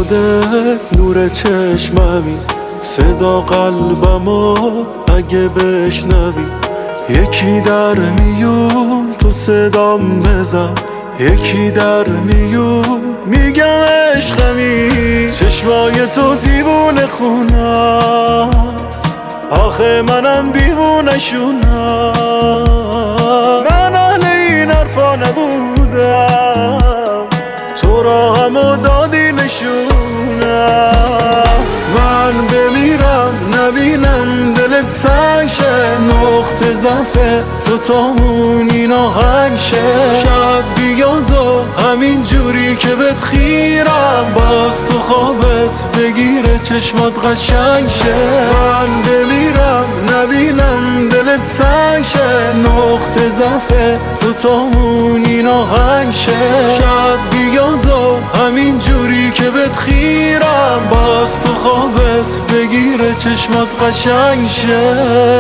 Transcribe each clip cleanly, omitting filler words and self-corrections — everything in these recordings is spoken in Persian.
خودت نور چشممی، صدا قلبمو اگه بشنوی. یکی در میون تو صدام بزن، یکی در میون میگم عشقمی. چشمای تو دیوونه خونست، آخه منم دیوونه شونم. من اهل این حرفا نبودم، تو را همو دادی نشونم. من بمیرم نبینم دلت تنگ شه، نقطه ضعف دوتامون این آهنگ شه. شب بیاد و همین جوری که بهت خیرم، باز تو خوابت بگیره چشمات قشنگ شه. من بمیرم نبینم دلت تنگ شه، نقطه ضعف دوتامون این آهنگ شه. شب بیاد و همین جوری که بهت خیرم، باز تو خوابت بگیره چشمات قشنگ شه.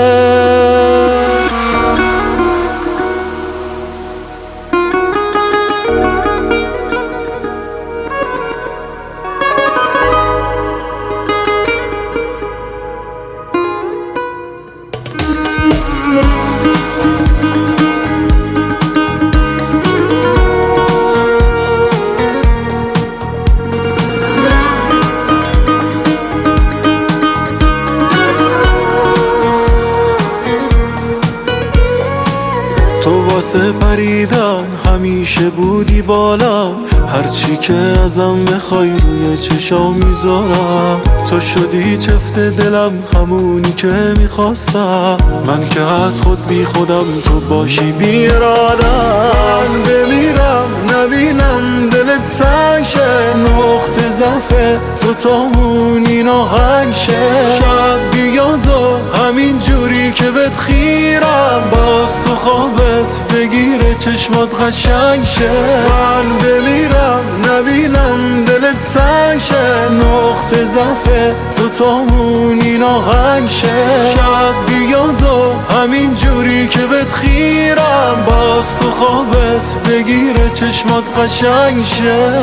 تو واسه پریدن همیشه بودی بالا، هرچی که ازم بخوای روی چشام میذارم. تو شدی چفت دلم، همونی که میخواستم. من که از خود بی خودم، تو باشی بی ارادم. بمیرم نبینم دلت تنگ شه، نقطه ضعف دوتامون این آهنگ شه. شب بیاد و همین جوری که بهت خیرم، باز تو خوابت بگیره چشمات قشنگ شه. من بمیرم نبینم دلت تنگ شه، نقطه ضعف دوتامون این آهنگ شه. شب بیاد و همین جوری که بهت خیرم، باز تو خوابت بگیره چشمات قشنگ شه.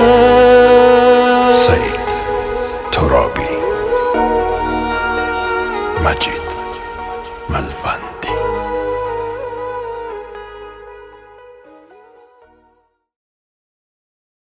سعید ترابی، مجید ملوند.